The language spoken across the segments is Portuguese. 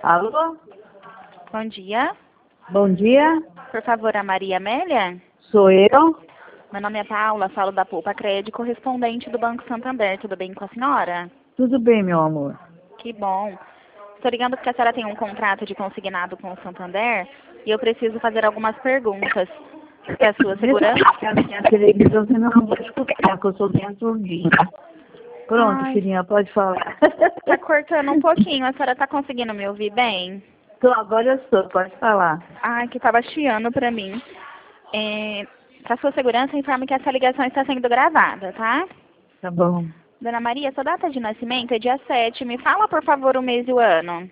Alô? Bom dia. Bom dia. Por favor, a Maria Amélia? Sou eu. Meu nome é Paula, falo da Poupa Crédito, correspondente do Banco Santander. Tudo bem com a senhora? Tudo bem, meu amor. Que bom. Estou ligando porque a senhora tem um contrato de consignado com o Santander e eu preciso fazer algumas perguntas. Porque a sua segurança... A minha televisão você não vai escutar, que eu sou bem surdinha. Pronto, Ai, filhinha, pode falar. tá cortando um pouquinho. A senhora tá conseguindo me ouvir bem? Agora eu estou, pode falar. Ai, que tava chiando pra mim. Para sua segurança, informe que essa ligação está sendo gravada, tá? Tá bom. Dona Maria, sua data de nascimento é dia 7. Me fala, por favor, o mês e o ano.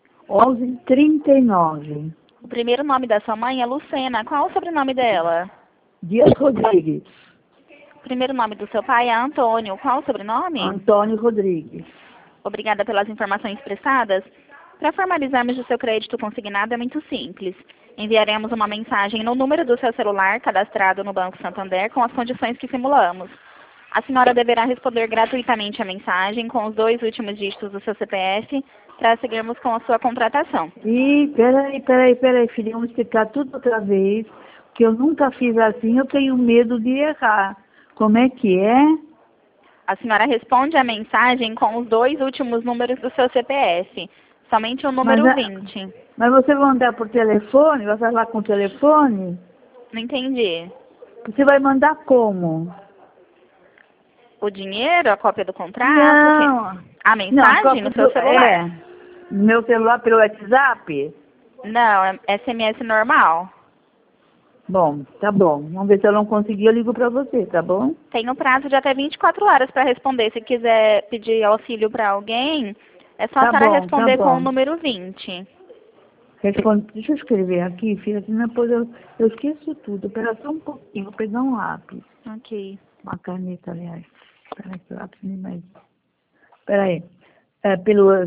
11h39. O primeiro nome da sua mãe é Lucena. Qual o sobrenome dela? Dias Rodrigues. O primeiro nome do seu pai é Antônio. Qual o sobrenome? Antônio Rodrigues. Obrigada pelas informações prestadas. Para formalizarmos o seu crédito consignado é muito simples. Enviaremos uma mensagem no número do seu celular cadastrado no Banco Santander com as condições que simulamos. A senhora deverá responder gratuitamente a mensagem com os 2 últimos dígitos do seu CPF para seguirmos com a sua contratação. Ih, peraí, filhinha, vamos explicar tudo outra vez, que eu nunca fiz assim, eu tenho medo de errar. Como é que é? A senhora responde a mensagem com os 2 últimos números do seu CPF, somente o número 20. Mas você vai mandar por telefone? Vai falar com o telefone? Não entendi. Você vai mandar como? O dinheiro, a cópia do contrato? Não. A mensagem no seu celular? É. No meu celular pelo WhatsApp? Não, é SMS normal. Bom, tá bom. Vamos ver se eu não conseguir, eu ligo pra você, tá bom? Tem um prazo de até 24 horas para responder. Se quiser pedir auxílio para alguém, é só a senhora responder com o número 20. Responde. Deixa eu escrever aqui, filha, senão depois eu esqueço tudo. Espera só um pouquinho, vou pegar um lápis. Ok. Uma caneta, aliás. Espera aí, que o lápis nem mais... Espera aí. Pelos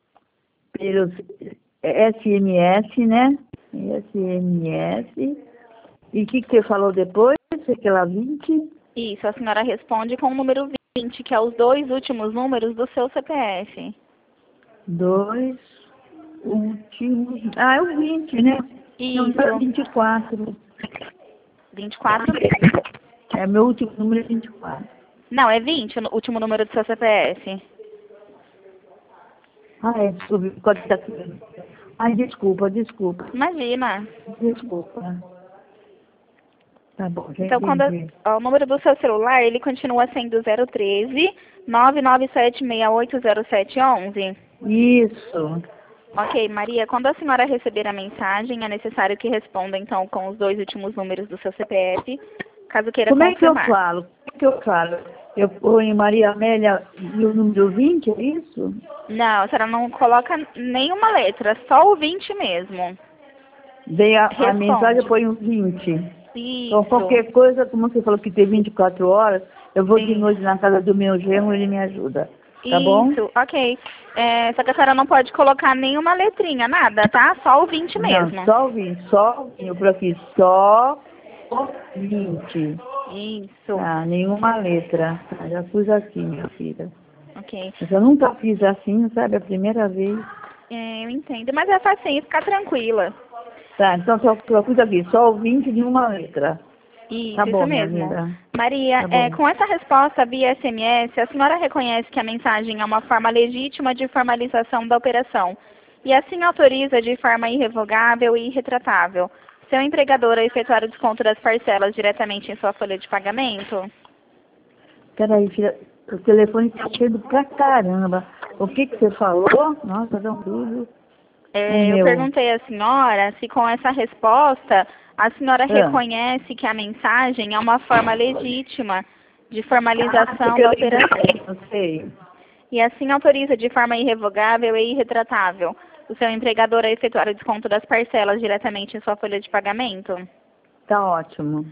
SMS, né? SMS. E o que você falou depois? Aquela 20? Isso, a senhora responde com o número 20, que é os 2 últimos números do seu CPF. 2 últimos... Ah, é o 20, né? Isso. Não, é 24. 24? É, meu último número é 24. Não, é 20 o último número do seu CPF. Ah, é, desculpa, pode estar aqui. Ai, desculpa. Imagina. Desculpa. Tá bom, já Então, entendi. o número do seu celular, ele continua sendo 013 997680711. Isso. Ok, Maria, quando a senhora receber a mensagem, é necessário que responda, então, com os 2 últimos números do seu CPF, caso queira Como confirmar. é que eu falo? Eu ponho Maria Amélia e o número 20, é isso? Não, a senhora não coloca nenhuma letra, só o 20 mesmo. Daí a Responde. mensagem eu ponho 20. Isso. Então, qualquer coisa, como você falou que tem 24 horas, eu vou de Sim. noite na casa do meu genro, ele me ajuda. Tá bom? Isso, ok. Só que a senhora não pode colocar nenhuma letrinha, nada, tá? Só o 20 mesmo. Não, só o 20, eu por aqui, só o 20. Isso. Tá, nenhuma letra. Tá, já pus aqui, minha filha. Ok. Mas eu nunca fiz assim, sabe? É a primeira vez. Eu entendo, mas é facinho, fica tranquila. Tá, então só pus aqui, só o 20 de uma letra. Isso, Tá bom, isso minha mesmo. linda. Maria, Tá bom. com essa resposta via SMS, a senhora reconhece que a mensagem é uma forma legítima de formalização da operação e assim autoriza de forma irrevogável e irretratável seu empregador a efetuar o desconto das parcelas diretamente em sua folha de pagamento? Peraí, filha, o telefone tá cheio pra caramba. O que você falou? Nossa, dá um brilho. Eu perguntei à senhora se com essa resposta a senhora reconhece que a mensagem é uma forma legítima de formalização da operação. Eu sei. E assim autoriza de forma irrevogável e irretratável o seu empregador a efetuar o desconto das parcelas diretamente em sua folha de pagamento? Tá ótimo.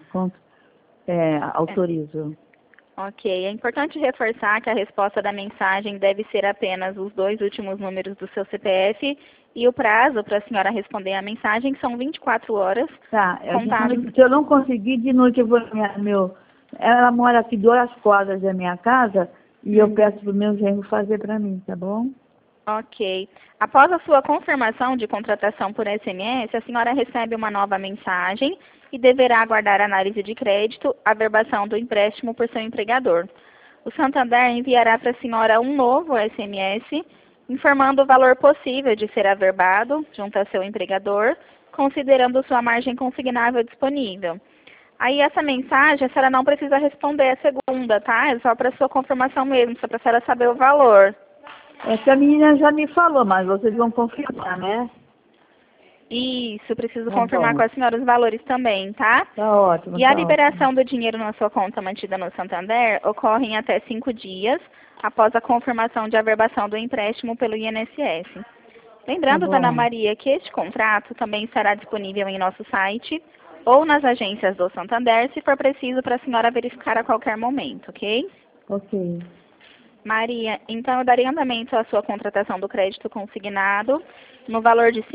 Autorizo. Ok. É importante reforçar que a resposta da mensagem deve ser apenas os 2 últimos números do seu CPF e o prazo para a senhora responder a mensagem são 24 horas. Tá, Contados. se eu não conseguir, de noite eu vou... Ela mora aqui 2 quadras da minha casa e eu peço pro meu genro fazer pra mim, tá bom? Ok. Após a sua confirmação de contratação por SMS, a senhora recebe uma nova mensagem e deverá aguardar a análise de crédito, averbação do empréstimo por seu empregador. O Santander enviará para a senhora um novo SMS, informando o valor possível de ser averbado junto a seu empregador, considerando sua margem consignável disponível. Aí essa mensagem a senhora não precisa responder a segunda, tá? É só para sua confirmação mesmo, só para a senhora saber o valor. Essa menina já me falou, mas vocês vão confirmar, né? Isso, preciso Tá confirmar bom. com a senhora os valores também, tá? Tá ótimo, E a tá ótimo. liberação do dinheiro na sua conta mantida no Santander ocorre em até 5 dias após a confirmação de averbação do empréstimo pelo INSS. Tá Lembrando, dona bom. Maria, que este contrato também estará disponível em nosso site ou nas agências do Santander, se for preciso para a senhora verificar a qualquer momento, ok? Ok. Maria, então eu daria andamento à sua contratação do crédito consignado no valor de R$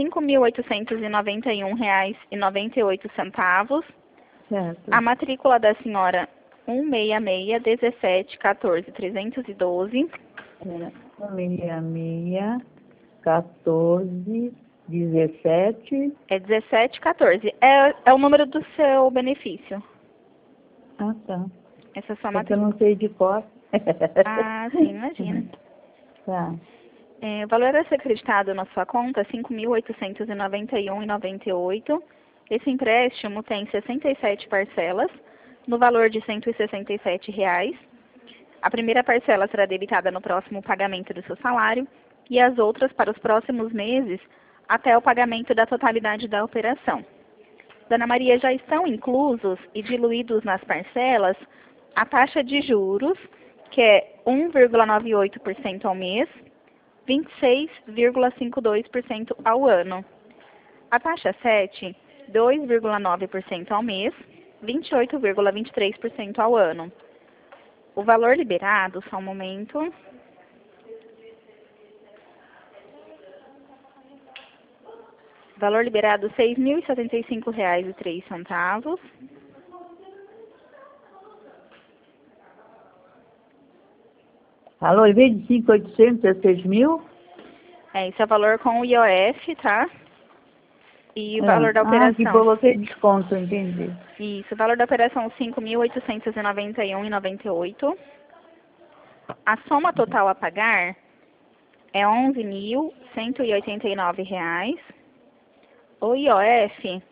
5.891,98. Certo. A matrícula da senhora 166-17-14-312. É, 166, 14, 17. É 1714. É o número do seu benefício. Ah, tá. Essa é a sua É que eu não matrícula. sei de cor. Ah, sim, imagina. Tá. O valor a ser acreditado na sua conta é R$ 5.891,98. Esse empréstimo tem 67 parcelas, no valor de R$ 167. A primeira parcela será debitada no próximo pagamento do seu salário e as outras para os próximos meses até o pagamento da totalidade da operação. Dona Maria, já estão inclusos e diluídos nas parcelas a taxa de juros, que é 1,98% ao mês, 26,52% ao ano. A taxa 7, 2,9% ao mês, 28,23% ao ano. O valor liberado, só um momento. Valor liberado, R$ 6.075,03. Alô, em vez de 5.800 é 6.000? Esse é o valor com o IOF, tá? E o valor da Que operação. por você desconto, entendi. Isso, o valor da operação R$ 5.891,98. A soma total a pagar é R$ 11.189. O IOF, R$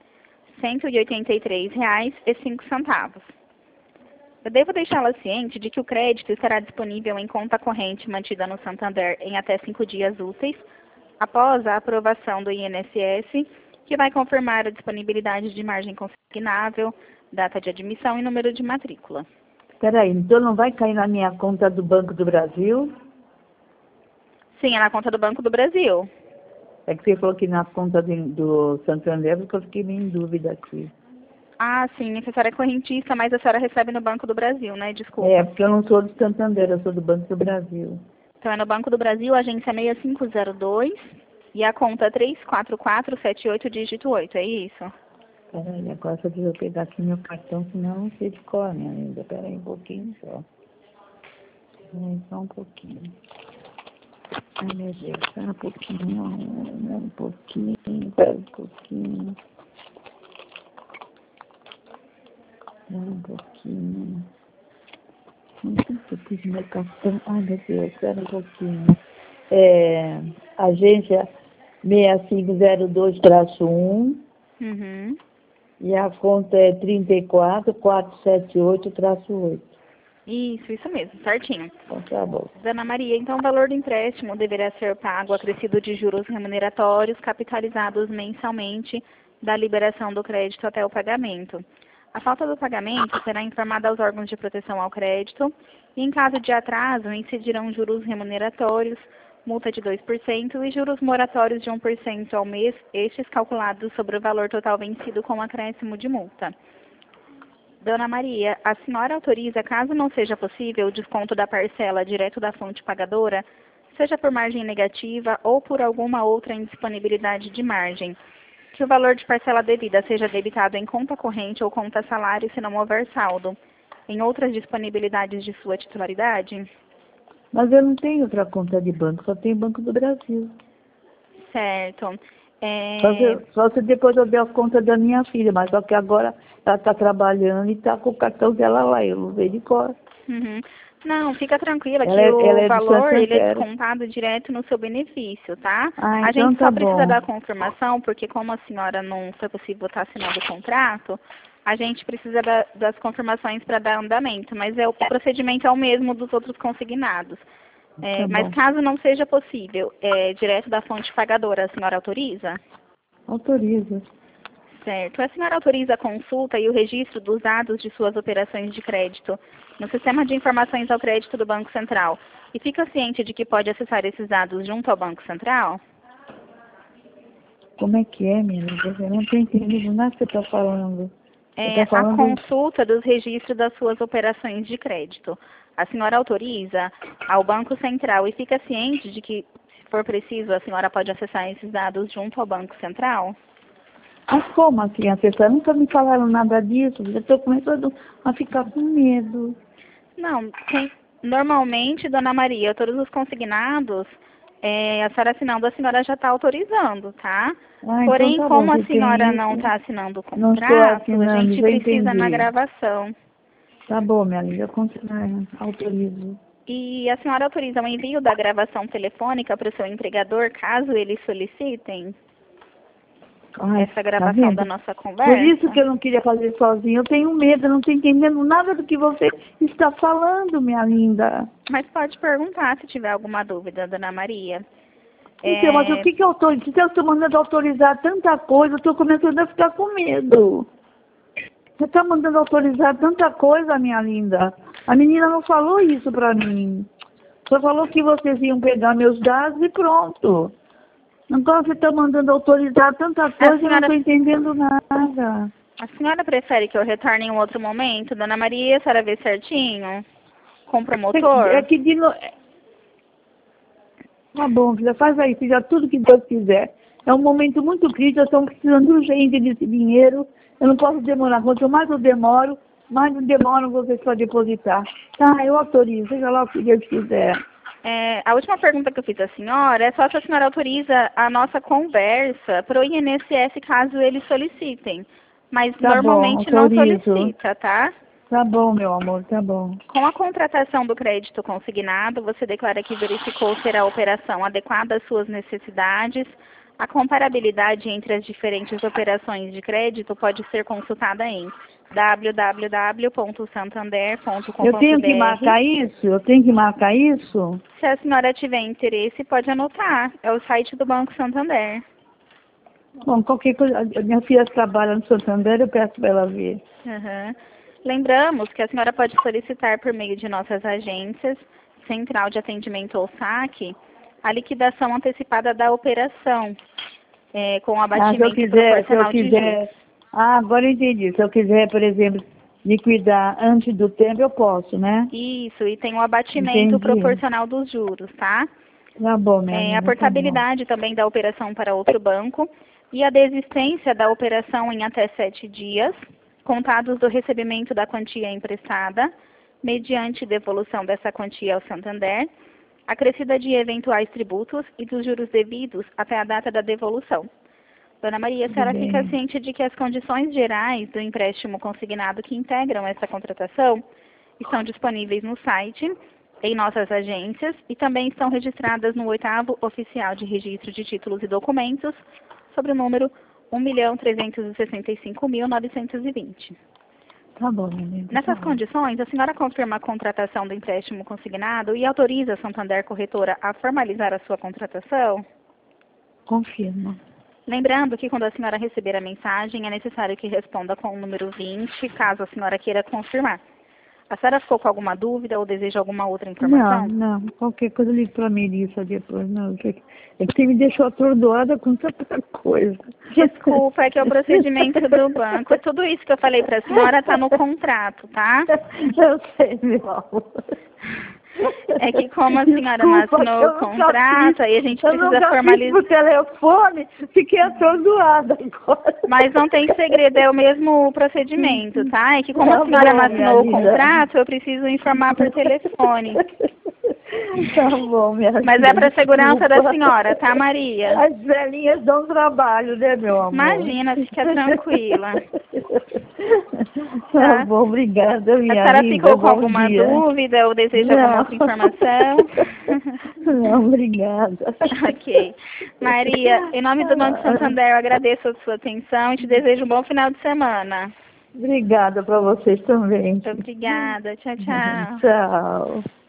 183,05. Eu devo deixá-la ciente de que o crédito estará disponível em conta corrente mantida no Santander em até 5 dias úteis, após a aprovação do INSS, que vai confirmar a disponibilidade de margem consignável, data de admissão e número de matrícula. Peraí, então não vai cair na minha conta do Banco do Brasil? Sim, é na conta do Banco do Brasil. É que você falou que na conta do Santander, porque eu fiquei meio em dúvida aqui. Ah, sim, a senhora é correntista, mas a senhora recebe no Banco do Brasil, né? Desculpa. É, porque eu não sou do Santander, eu sou do Banco do Brasil. Então é no Banco do Brasil, agência 6502 e a conta 34478, dígito 8, é isso? Peraí, agora só preciso pegar aqui meu cartão, senão eu não sei de cor, minha linda. Peraí um pouquinho só. Peraí só um pouquinho. Ai, meu Deus, espera um pouquinho, um pouquinho, espera um pouquinho. Espera um pouquinho. Não sei se eu pus meu cartão. Ai, meu Deus, espera um pouquinho. Agência 6502-1 Uhum. e a conta é 34478-8. Isso mesmo, certinho. Então tá bom. Dona Maria, então o valor do empréstimo deverá ser pago acrescido de juros remuneratórios capitalizados mensalmente da liberação do crédito até o pagamento. A falta do pagamento será informada aos órgãos de proteção ao crédito e, em caso de atraso, incidirão juros remuneratórios, multa de 2% e juros moratórios de 1% ao mês, estes calculados sobre o valor total vencido com acréscimo de multa. Dona Maria, a senhora autoriza, caso não seja possível, o desconto da parcela direto da fonte pagadora, seja por margem negativa ou por alguma outra indisponibilidade de margem, que o valor de parcela devida seja debitado em conta corrente ou conta salário se não houver saldo, em outras disponibilidades de sua titularidade? Mas eu não tenho outra conta de banco, só tenho Banco do Brasil. Certo. Só se depois eu der a conta da minha filha, mas só que agora ela está trabalhando e está com o cartão dela lá, eu não vejo de cor. Uhum. Não, fica tranquila que Ela o é do valor ele é Santander. descontado direto no seu benefício, tá? Ah, A então gente tá só precisa bom. da confirmação, porque como a senhora não foi possível estar assinando o contrato, a gente precisa das confirmações para dar andamento, mas o procedimento é o mesmo dos outros consignados. Tá Mas bom. caso não seja possível, direto da fonte pagadora, a senhora autoriza? Autoriza. Certo. A senhora autoriza a consulta e o registro dos dados de suas operações de crédito no Sistema de Informações ao Crédito do Banco Central e fica ciente de que pode acessar esses dados junto ao Banco Central? Como é que é, minha amiga? Eu não estou entendendo nada que você está falando. Você está A falando... consulta dos registros das suas operações de crédito. A senhora autoriza ao Banco Central e fica ciente de que, se for preciso, a senhora pode acessar esses dados junto ao Banco Central? Mas como assim, acessar? Nunca me falaram nada disso. Eu estou começando a ficar com medo. Não, normalmente, Dona Maria, todos os consignados, a senhora assinando, a senhora já está autorizando, tá? Ah, então Porém, tá bom, como a você senhora tem não isso. está assinando o Não estou contrato, a assinando, gente já precisa na entendi. gravação. Tá bom, minha amiga, autorizo. E a senhora autoriza o envio da gravação telefônica para o seu empregador, caso eles solicitem Ai, essa tá gravação da vendo? nossa Por isso conversa? que eu não queria fazer sozinha. Eu tenho medo, eu não estou entendendo nada do que você está falando, minha linda. Mas pode perguntar se tiver alguma dúvida, Dona Maria. Então, mas o que que eu estou... Se eu estou mandando autorizar tanta coisa, eu estou começando a ficar com medo. Você está mandando autorizar tanta coisa, minha linda. A menina não falou isso para mim. Só falou que vocês iam pegar meus dados e pronto. Agora você está mandando autorizar tanta coisa, eu não estou entendendo nada. A senhora prefere que eu retorne em um outro momento, Dona Maria, a senhora vê certinho? Com o promotor? É que de no... Tá bom, filha, faz aí, filha, tudo que Deus quiser. É um momento muito crítico, estamos precisando urgente desse dinheiro. Eu não posso demorar. Quanto mais eu demoro, mais demoram vocês para depositar. Tá, eu autorizo, seja lá o que Deus quiser. A última pergunta que eu fiz à senhora é só se a senhora autoriza a nossa conversa para o INSS caso eles solicitem. Mas Tá bom, normalmente não autorizo. solicita, tá? Tá bom, meu amor, tá bom. Com a contratação do crédito consignado, você declara que verificou ser a operação adequada às suas necessidades. A comparabilidade entre as diferentes operações de crédito pode ser consultada em www.santander.com.br. Eu tenho que marcar isso? Eu tenho que marcar isso? Se a senhora tiver interesse, pode anotar. É o site do Banco Santander. Bom, qualquer coisa, a minha filha trabalha no Santander, eu peço para ela ver. Uhum. Lembramos que a senhora pode solicitar por meio de nossas agências, Central de Atendimento ou SAC, a liquidação antecipada da operação, com abatimento proporcional de juros. Ah, agora eu entendi. Se eu quiser, por exemplo, liquidar antes do tempo, eu posso, né? Isso, e tem um abatimento proporcional dos juros, tá? Tá bom, minha amiga, A portabilidade também da operação para outro banco e a desistência da operação em até 7 dias, contados do recebimento da quantia emprestada, mediante devolução dessa quantia ao Santander, acrescida de eventuais tributos e dos juros devidos até a data da devolução. Dona Maria, a senhora fica ciente de que as condições gerais do empréstimo consignado que integram essa contratação estão disponíveis no site, em nossas agências e também estão registradas no 8º Oficial de Registro de Títulos e Documentos, sobre o número 1.365.920. Tá bom, minha amiga. Nessas condições, a senhora confirma a contratação do empréstimo consignado e autoriza a Santander Corretora a formalizar a sua contratação? Confirma. Lembrando que quando a senhora receber a mensagem, é necessário que responda com o número 20, caso a senhora queira confirmar. A senhora ficou com alguma dúvida ou deseja alguma outra informação? Não. Qualquer coisa liga para a Melissa depois. Não, é que você me deixou atordoada com tanta coisa. Desculpa, é que é o procedimento do banco. Tudo isso que eu falei para a senhora está no contrato, tá? Eu sei, meu amor. É que como a senhora não Desculpa, assinou eu o nunca contrato, fiz. aí a gente Eu precisa nunca fiz formalizar. por telefone, fiquei atordoada agora. Mas não tem segredo, é o mesmo procedimento, tá? É que como a Tá senhora não bom, minha assinou o linda. contrato, eu preciso informar por telefone. Tá bom, minha Mas linda, é para segurança da desculpa. senhora, tá, Maria? As velhinhas dão trabalho, né, meu amor? Imagina, fica tranquila. Tá Tá? bom, obrigada, A minha senhora linda. ficou com Bom alguma dia. dúvida ou deseja alguma Não. outra informação? Não, obrigada. Ok. Maria, em nome do Banco Santander, eu agradeço a sua atenção e te desejo um bom final de semana. Obrigada para vocês também. Obrigada. Tchau, tchau. Tchau.